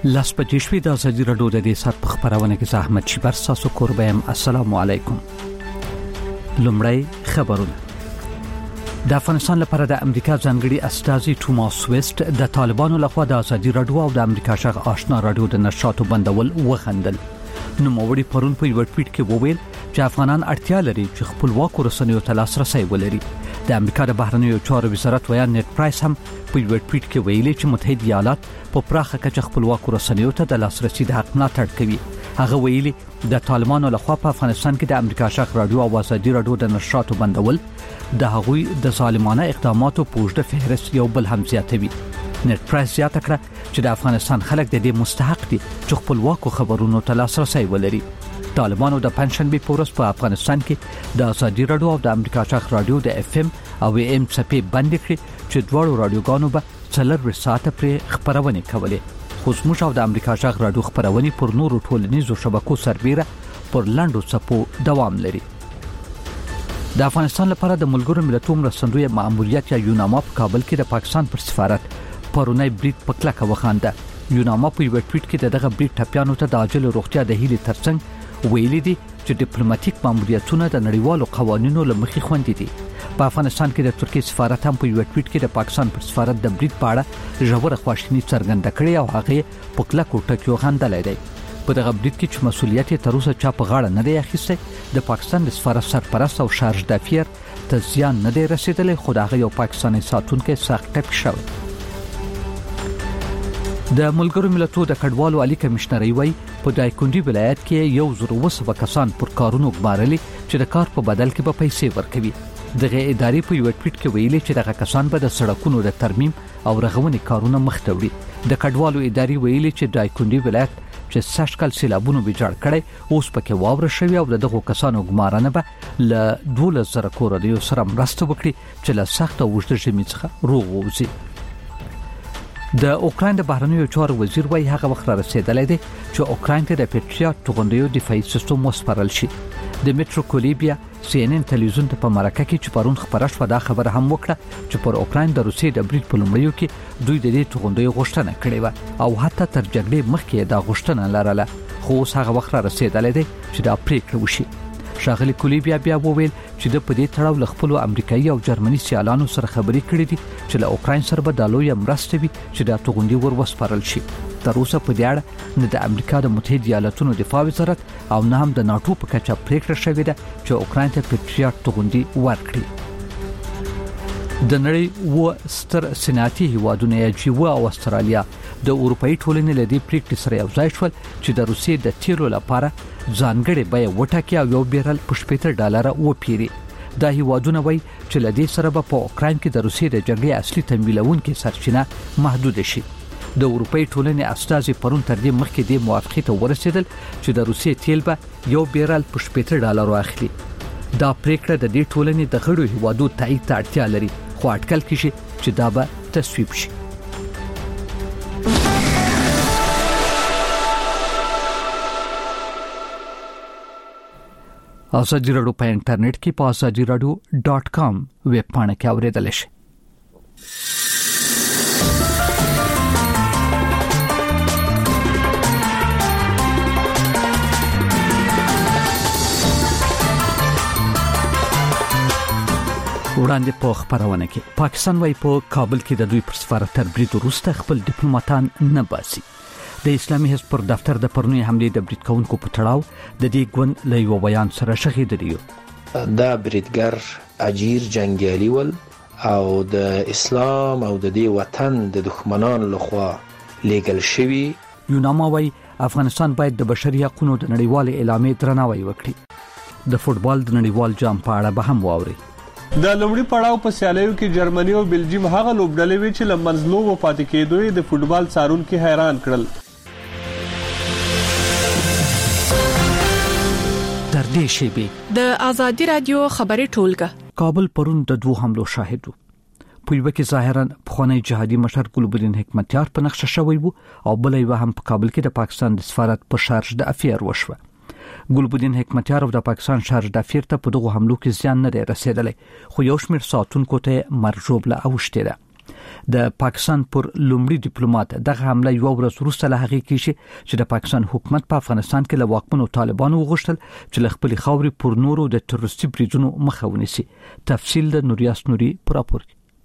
لاس بجې شوې د ازادي راډیو د دې سات په خبرونه کې زحمت شي تاسو قربان السلام علیکم. لومړی خبرونه. د افغانستان لپاره د امریکا ځانګړي استازي توماس ویسټ د طالبانو لخوا د ازادي راډیو او د امریکا شغ آشنا راډیو د نشراتو بندول وغندل. نو موړي پرون په یو ټویټ کې وویل چې افغانان اړتیا لري چې خپلواک رسنیو ته لاسرسي ولري. د امریکا د بهرنیو چارو وزارت ویان نیټ پرایس هم په یو ټویټ کې ویلي چې متحده ایالات په پراخه کچه خپلواک رسنیو ته د لاسرسي د حق ملاتړ کوي. هغه ویلي د طالبانو لخوا په افغانستان کې د امریکا شغ راډیو او ازادي راډیو د نشراتو بندول د هغوی د ظالمانه اقداماتو په وجه فهرست یو بل هم زیاتوي. نیټ پرایس زیاته کړه چې د افغانستان خلک د دې مستحق دي چې خپلواک خبرونو ته لاسرسي ولري. طالبانو د پنځشنبه په ورځ په افغانستان کې د ازادي راډیو او د امریکا شغ راډیو د اف ام او ام څپې بند کړې چې دوه راډیوګانو به 4 ساعته پر خبرونه کولې. خو زموږ او د امریکا شغ راډیو خبرونه پر نورو ټولنیزو شبکو سربېره پر لاندو څپو دوام لري. د افغانستان لپاره د ملګرو ملتونو مرستندوی مأموریت یا یوناما په کابل کې د پاکستان پر سفارت پرونی بریټ په کلکه وخانده. یوناما په یو ټویټ کې دغه بریټ ټاپیانو ته د عاجل روغتیا د هیلې ترڅنګ ویلي دي چې ډیپلوماټیک ماموریتونه د نړیوالو قوانینو لمخې خوندي دي. په افغانستان کې د ترکیه سفارت هم په یو ټویټ کې د پاکستان پر سفارت د بریټ په اړه ژوره خواشیني څرګنده کړې او هغه په کلکو ټکیو غندلې ده. په دغه بریټ کې چې مسولیت تر اوسه چا په غاړه نه دی اخیسته، د پاکستان د سفارت سرپرست او شارج دافیر ته زیان نه دی رسیدلی، خو هغه یو پاکستاني ساتونکو سخت ټپي شو. د ملګرو ملتونو د کډوالو عالی کمشنري وای په دایکندي ولایت کې 1,200 کسان پر کارونو غبارلي چې د کار په بدل کې به پیسې ورکوي. دغه ادارې په یو ټویټ کې ویلي چې دغه کسان به د سړکونو د ترمیم او رغونې کارونه مخ ته وړي. د کډوالو ادارې ویلي چې دایکندي ولایت چې سشکل سیلابونو بجړ کړي اوس پکې واوره شوی او دغه کسانو ګمارنه به ل 12,000 کورنیو سره مرسته وکړي چې له سخت او وجد ژمي څخه روغ ووځي. د اوکراین د بهرنیو چارو وزیر وایي هغه وخت را رسیدلی دی چې اوکراین ته د پیټریاټ توغندیو دفاعي سیستم وسپارل شي. د میټرو کولېبیا CNN تلویزیون ته په مرکه کې چې پرون خبره شوه دا خبره هم وکړه چې پر اوکراین د روسیې د بریټ په لومړیو کې دوی د دې توغندیو غوښتنه کړې و او حتی تر جګړې مخکې دا غوښتنه لرله، خو اوس هغه وخت را رسیدلی دی چې دا پریکړه وشي. شاغلی کولېبیا بیا وویل چې د پدې تړاو له خپل امریکایي او جرمني سیالانو سره خبرې کړې دي چې له اوکراین سره به د لوی مرسته وي چې دا توغندي وسپارل شي. تر اوسه په دې اړه نه د امریکا د متحده ایالاتونو دفاع وزارت او نه هم د ناتو په کچه پریکړه شوې ده چې اوکراین ته پیټریاټ توغندي ورکړي. د نړۍ و ستر صنعتي هیوادونه یې او استرالیا د اروپאי ټولنې له دې پریکړې سره یوځای شول چې د روسیې د تیلو لپاره ځانګړې بیه وټاکي او یو بیرل په $70 وپیري. دا هیوادونه وایي چې له دې سره به په اوکراین کې د روسیې د جګړې اصلي تمویلونکو سرچینه محدود شي. د اروپאי ټولنې استازي پرون تر دې مخکې د موافقې ته ورسېدل چې د روسیې تیل به یو بیرل په $70 واخلي. دا پریکړه د دې ټولنې د غړو هیوادو تایید ته اړتیا لري، خو اټکل کیږي چې دا به تصویب شي. ازادي راډیو په انټرنیټ کې په azadiradio.com ویب پاڼه کې اوریدل شي. وړاندې په خبرونه کې پاکستان وايي په کابل کې د دوی پر سفارت تر برید وروسته خپل ډیپلوماټان نه باسي. د اسلامي حزب پر دفتر د پرونی حمله د برید کوونکو په تړاو د دې ګوند له یو بیان سره شهیدلی. دا بریدګر اجیر جنگیالي ول او د اسلام او د دې وطن د دښمنانو لخوا لیګل شوی. یوناما وايي افغانستان باید د بشري حقوقو د نړیوال اعلامیې درناوی وکړي. د فوتبال د نړیوال جام په اړه به هم واوري. د لومړي پړاو په سیالیو کې جرمني او بلجیم هغه لوبډلې وې چې لمنځلو و پاتې کېدوی د فوتبال څارونکو حیران کړل. در دې شیبه د ازادي رادیو خبري ټولګه کابل پرون د 2 حملو شاهد وو. په یو کې ظاهرا پخوانی جهادي مشر ګلبدین حکمتیار په نقشه شوی وو او بل یو هم په کابل کې د پاکستان د سفارت په شارج د افیر وشوه. ګلبدین حکمتیار د پاکستان شارج د افیر ته په دغه حملو کې زیان نه رسیدلی، خو یو شمېر ساتونکو ته مرجوب له اوشته ده. د پاکستان پر لومړي ډیپلوماټ دغه حمله یو ورځ وروسته له هغې کې چې د پاکستان حکومت په افغانستان کې له واکمنو طالبانو وغوښتل چې له خپل خاورې پر نورو د تروریستي بریدونو مخه ونیسي. تفصیل د نوریاس نوري پر راپور.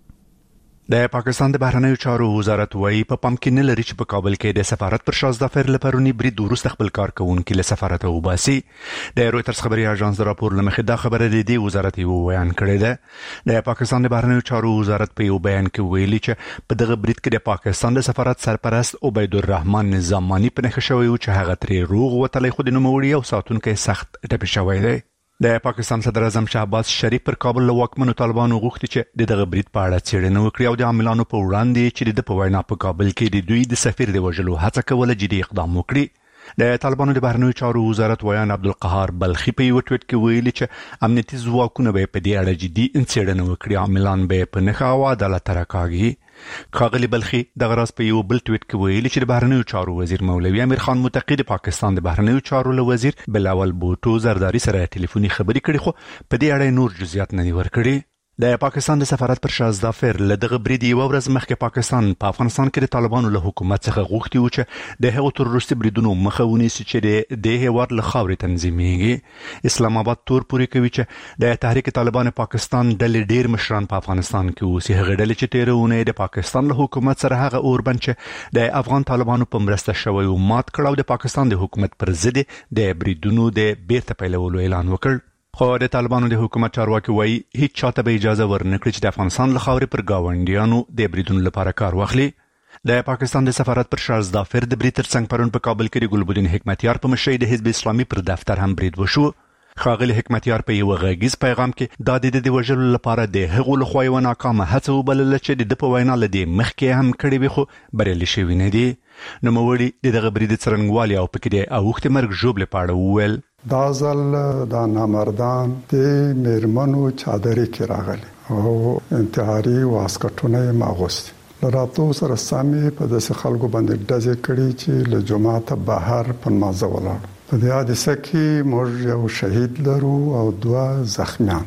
د پاکستان د بهرنیو چارو وزارت وايي په پام کې نه لري چې په کابل کې د سفارت پر شازده فر لپرونی برید وروسته خپل کارکونکو له سفارت وباسي. د رويټرز خبري اژانس د راپور لمخې دا خبره د وزارت یو بیان کړی ده. د پاکستان د بهرنیو چارو وزارت په یو بیان کې ویلي چې په دغه برید کې د پاکستان د سفارت سرپرست عبید الرحمن نظامانی په نښه شوی او چې هغه ترې روغ وتلی خو د نوموړي او ساتونکو سخت ټپي شوی دی. د پاکستان صدر اعظم شهباز شریف پر کابل له واکمنو طالبانو غوښتي چې دغه برید په اړه څېړنه وکړي او د عاملانو په وړاندې چې د په وینا په کابل کې د دوی د سفیر د وژلو هڅه کوله جدي اقدام وکړي. د طالبانو د بهرنیو چارو وزارت ویان عبدالقهار بلخي په یو ټویټ کې ویلي چې امنیتي ځواکونه به په دې اړه جدي څېړنه وکړي، عاملان به په نښه او عدالت راکاږي. ښاغلي بلخي دغه راز په یو بل ټویټ کې ویلي چې د بهرنیو چارو وزیر مولوي امیر خان متقی د پاکستان د بهرنیو چارو له وزیر بلاول بوټو زرداری سره ټلیفوني خبرې کړې خو په دې اړه نور جزئیات نه دي ورکړي. د پاکستان د سفارت پر شازده فر له دغه برید یو ورځ مخکې پاکستان په افغانستان کې د طالبانو له حکومت څخه غوښتي و چې د هغو تروریستي بریدونو مخه ونیسي چې د هیواد له خاورې تنظیمېږي. اسلام آباد تور پورې کوي چې د تحریک طالبان پاکستان ډلې ډیر مشران په افغانستان کې اوسي. هغه ډلې چې تیرونه د پاکستان له حکومت سره هغه اوربند چې د افغان طالبانو په مرسته شوی او مات کړه او د پاکستان د حکومت پر ضد د بریدونو د بیرته پیلولو اعلان وکړ. خو د طالبانو د حکومت چارواکي وایي هیڅ چاته به اجازه ورنکړي چې د افغانستان له خاورې پر گاونډیانو د بریدونو لپاره کار واخلي. د پاکستان د سفارت پر شازده فر د برید ترڅنګ پرون په کابل کې د ګلبدین حکمتیار په مشرۍ د حزب اسلامي پر دفتر هم برید وشو. ښاغلي حکمتیار په یو غږیز پیغام کې دا د وژلو لپاره د هغو لخوا یوه ناکامه هڅه وبلله چې د په وینا له دې مخکې هم کړې وي خو بریالي شوي نه دي. نوموړي د دغه برید څرنګوالي او پکې د اوښتې مرګ ژوبلې په اړه وویل دا ځل دا نامردان د میرمنو چادرې کې راغلي او انتحاري واسکټونه یې ماغوستي. له راتلو سره سمې په داسې خلکو باندې ډزې کړي چې له جوماته بهر په نمازه ولاړ. په دې حادثه کې موږ یو شهید لرو او 2 زخمیان.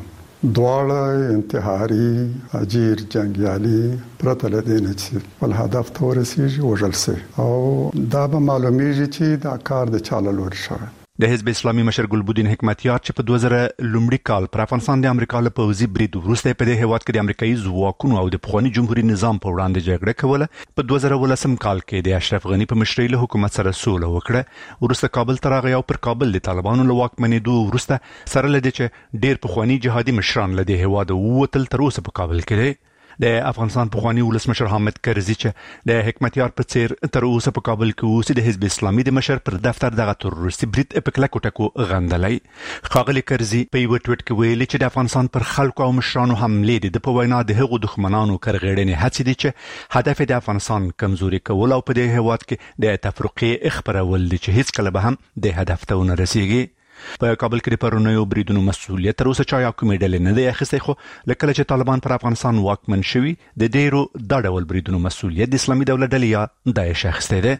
دواړه انتحاري اجیر جنگیالي پرته له دې نه چې خپل هدف ته ورسیږي وژل شي او دا به معلومیږي چې دا کار د چا له لوري شوی. د حزب اسلامي مشر ګلبدین حکمتیار چې په 2000 لومړي کال پر افغانستان د امریکا له پوځي برید وروسته په دې هیواد کې د امریکایي ځواکونو او د پخواني جمهوریت نظام په وړاندې جګړه کوله، په 2018 کال کې د اشرف غنی په مشرۍ له حکومت سره سوله وکړه. وروسته کابل ته راغی او پر کابل د طالبانو له واکمنېدو وروسته سره له دې چې ډېر پخواني جهادي مشران له دې هیواد ووتل تر اوسه په کابل کې دی. د افغانستان پخوانی ولسمشر حامد کرزي چې د حکمتیار په څیر تر اوسه په کابل کې اوسي د حزب اسلامي د مشر پر دفتر دغه تروریستي برید په کلکو ټکو غندلی. ښاغلي کرزي په یو ټویټ کې ویلي چې د افغانستان پر خلکو او مشرانو حملې د په وینا د هغو دښمنانو کرغېړنې هڅې دي چې هدف د افغانستان کمزوري کول او په دې هیواد کې د تفرقې خپرول دي چې هیڅ کله به هم د هدف ته ونه رسیږي. په کابل کې د پرونیو بریدونو مسؤلیت تر اوسه چا یو کومې ډلې نه دی اخیستی، خو لکه چې طالبان پر افغانستان واکمن شوي د ډیرو دا ډول بریدونو مسؤلیت د اسلامي دولت ډلې یا داعش اخیستی دی.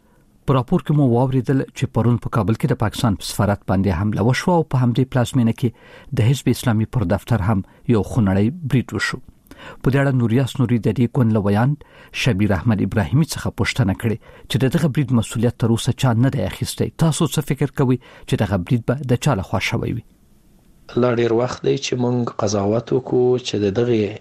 په راپور کې مو واوریدل چې پرون په کابل کې د پاکستان په سفارت باندې حمله وشوه او په همدې پلازمینه کې د حزب اسلامي پر دفتر هم یو خونړی برید وشو. په دې اړه نوریاس نوري د دې کون لویان شبیر احمد ابراهیمي څخه پوښتنه کړې چې دغه برید مسؤلیت تر اوسه چا نه دی اخیستی. تاسو څه فکر کوئ چې دغه برید به د چا لخوا شوی وي؟ لا ډیر وخت دی چې مونږ قضاوت وکړو چې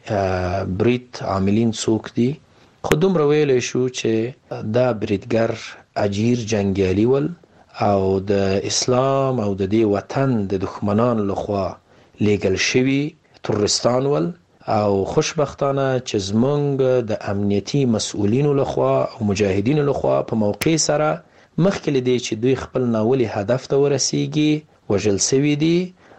دغه برید عاملین څوک دي، خو دومره ویلی شو چې دا بریدګر اجیر جنگیالي ول او د اسلام او د دې وطن د دښمنان لخوا لیږل شوي تروریستان ول او خوشبختانه چې زمونږ د امنیتي مسؤلینو لخوا او مجاهدینو لخوا په موقع سره مخکې له دې چې دوی خپل ناولي هدف ته ورسیږي وژل شوي دي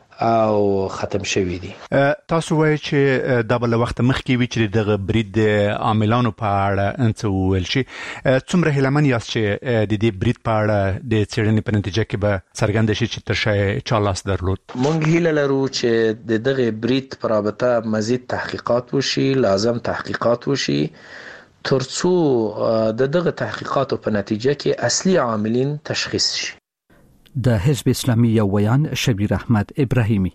او ختم شوي دي. تاسو وایئ چې دا به له وخته مخکې وي چې دغه برید د عاملانو په اړه څه وویل شي. څومره هیلهمن یاست چې د دې برید په اړه د څېړنې په نتیجه کې به څرګنده شي چې تر شا چا لاس درلود؟ مونږ هیله لرو چې د دغه برید په رابطه مزید تحقیقات وشي، لازم تحقیقات وشي ترڅو د دغه تحقیقاتو په نتیجه کې اصلي عاملین تشخیص شي. د حزب اسلامي یو ویان شبیر احمد ابراهیمي.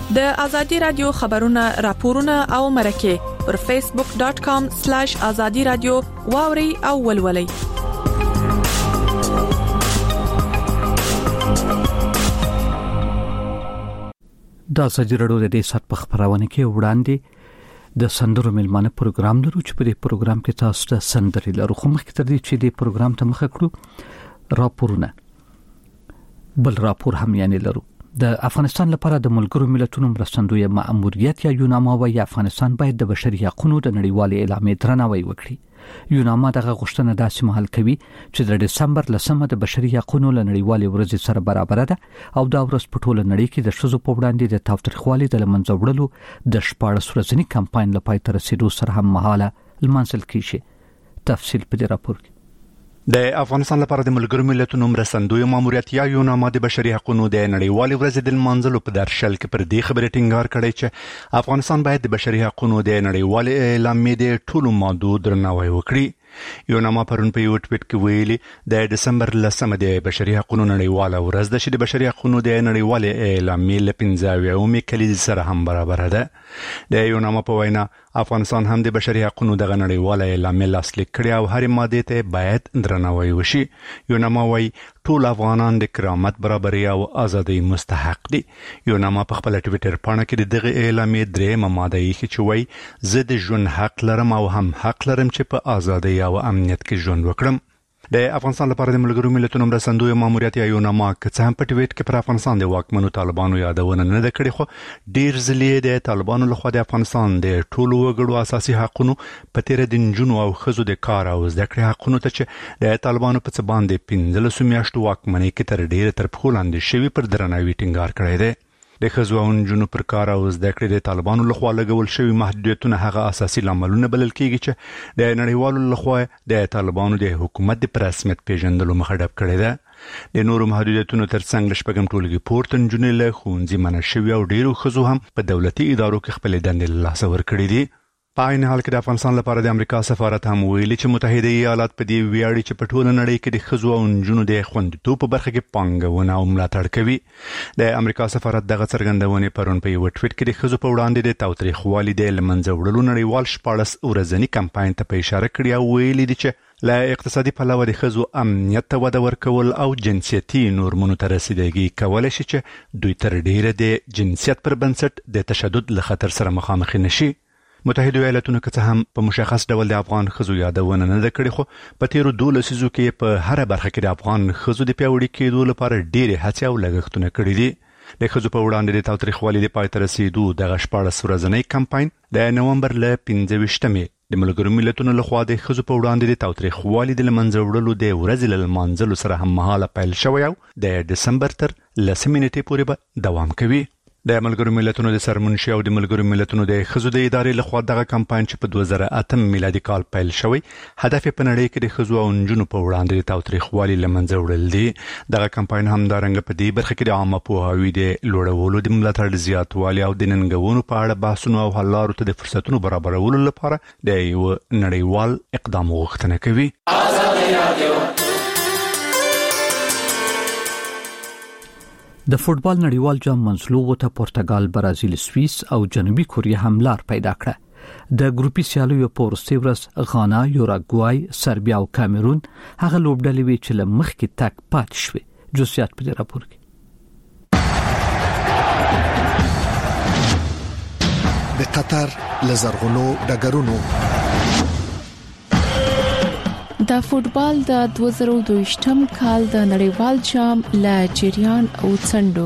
د ازادي رادیو خبرونه راپورونه او مرکه پر facebook.com/azadi radio واوري او ولولي. دا سجرړو د دې سات په خبرونه کې وړاندې د سندرو ملمانه پروګرام لرو چې په دې پروګرام کې تاسو ته سندري لرو. خو مخکې تر دې چې دې پروګرام ته مخه کړو راپورونه بل راپور هم یعنی لرو. د افغانستان لپاره د ملګرو ملتونو مرستندوی مأموریت یا یوناما وايي افغانستان باید د بشري حقوقو د نړیوال اعلامیې درناوی وکړي. یوناما دغه غوښتنه داسې مهال کوي چې د دسمبر 10 د بشري حقوقو نړیوال ورځ سره برابر ده او دا ورځ په ټوله نړۍ کې د ښځو په وړاندې د تاوتریخوالي د لمنځه وړلو د 14 ورځني کمپاین لپاره تر رسیدو سره هم مهاله لمانځل کیږي. تفصیل په دې راپور کې. د افغانستان لپاره د ملګرو ملتونو مرستندوی ماموریت یا یوناما د بشري حقوقو د نړیوال ورځ د لمانځلو په درشل کې پر دې خبرې ټینګار کړی چې افغانستان باید د بشري حقوقو د نړیوال اعلامیې د ټولو مادو درناوی وکړي. یوناما پرون په یو ټویټ کې ویلي د دسمبر 10 د بشري حقوقو نړیوال ورځ د بشري حقوقو د نړیوال اعلامیې ل 15 کلیز سره هم برابر ده. د یوناما په وینا افغانستان هم د بشري حقوقو د نړیوال اعلامیې لاسلیک کړي او هر ماده ته باید درناوی وشي. یوناما وايي ټول افغانان د کرامت، برابرۍ او ازادۍ مستحق دي. یوناما په خپل ټویټر باندې کې دغه اعلامیې درېمه ماده یې چې وايي زه د ژوند حق لرم او هم حق لرم چې په ازادۍ او امنیت کې ژوند وکړم. د افغانستان لپاره د ملګرو ملتونو مرستندوی ماموریت یا یوناما که څه هم په ټویټ کې پر افغانستان د واکمنو طالبانو یادونه نه ده کړې، خو ډیر ځلې د طالبانو لخوا د افغانستان د ټولو وګړو اساسي حقوقو په تیر د نجونو او ښځو د کار او زده کړې حقوقو ته چې د طالبانو په څ باندې 15 میاشتو واکمنۍ کې تر ډیره تر پخو لاندې شوی پر درناوي ټینګار کړی دی. د ښځو او نجونو پر کار او زده کړې د طالبانو لخوا لګول شوی محدودیتونه هغه اساسي لاملونه بلل کېږي چې د نړیوالو لخوا د طالبانو د حکومت د رسمیت پیژندلو مخه ډب کړې ده. د نورو محدودیتونو ترڅنګ شپږم ټولګي پورته نجونې له ښوونځي منع شوي او ډیرو ښځو هم په دولتي ادارو کې خپلې دندې له لاسه ورکړې دي. په عین حال کې د افغانستان لپاره د امریکا سفارت هم ویلي چې متحده ایالات په دې ویاړي چې په ټوله نړۍ کې د ښځو او نجونو د خوندیتوب په برخه کې پانګونه او ملاتړ کوي. د امریکا سفارت دغه څرګندونې پرون په یو ټویټ کې د ښځو په وړاندې د تاوتریخوالي د لمنځه وړلو نړیوال 14 ورځنی کمپاین ته په اشاره کړې او ویلي دي چې له اقتصادي پلوه د ښځو امنیت ته وده ورکول او جنسیتي نورمونو ته رسیدګي کولای شي چې دوی تر ډیره د جنسیت پر بنسټ د تشدد له خطر سره مخامخ نشي. متحده ایالاتونو که څه هم په مشخص ډول د افغان ښځو یادونه نه ده کړې، خو په تیرو 12 لسیزو کې په هر برخه کې د افغان ښځو د پیاوړي کېدو لپاره ډېرې هڅې او لګښتونه کړي دي. د ښځو په وړاندې د تاوتریخوالي د پای ته رسیدو دغه 14 ورځنی کمپاین د نومبر له 15 د ملګرو ملتونو لخوا د ښځو په وړاندې د تاوتریخوالي د لمنځه وړلو د ورځې له لمانځلو سره هم مهاله پیل شوی او د دسمبر تر 10 نیټې پورې به دوام کوي. د ملګرو ملتونو د سرمنشي او د ملګرو ملتونو د ښځو د ادارې لخوا دغه کمپاین چې په 2008 میلادي کال پیل شوی هدف په نړۍ کې د ښځو او نجونو په وړاندې د تاوتریخوالي لمنځه وړل دي. دغه کمپاین همدارنګه په دې برخه کې د عامه پوهاوي د لوړولو، د ملاتړ زیاتوالي او د ننګونو په اړه بحثونو او حل لارو ته د فرصتونو برابرولو لپاره د یو نړیوال اقدام غوښتنه کوي. د فوټبال نړیوال جام منځلوبو ته پرتګال، برازیل، سوئیس او جنوبي کوریا هم لار پیدا کړه. د ګروپي سیالیو په وروستۍ ورځ غانا، یوراګوای، سربیا او کامرون هغه لوبډلې وې چې له مخکې تک پاتې شوې. جزئیات په دې راپور کې. د قطر لزرغونو ډګرونو د فوټبال د 2022م کال د نړیوال جام لا جریان او څنډو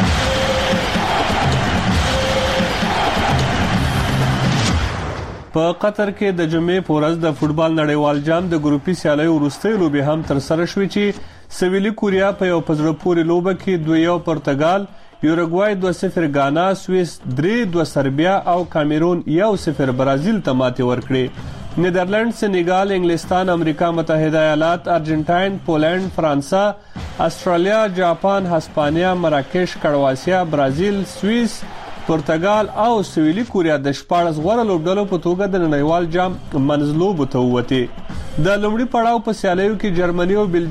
په قطر کې د جمعې په ورځ د فوټبال نړیوال جام د ګروپي سیالیو وروستۍ لوبې هم تر سره شوې چې سویلي کوریا په یو پزړه پورې لوبه کې 2-1 پرتګال، یوراګوای 2-0 غانا، سوئیس 3-2 سربیا او کامرون 1-0 برازیل ته ماتې ورکړې. نیدرلند، سنیګال، انګلستان، امریکا متحده ایالات، ارجنټاین، پولند، فرانسه، استرالیا، جاپان، هسپانیا، مراکش، کرواسیا، برازیل، سوئیس، پرتګال او سویلي کوریا د 14 غوړه لوبډلو په توګه د نړیوال جام منځلوبو ته ووتې. د لومړي پړاو په سیالیو کې جرمني او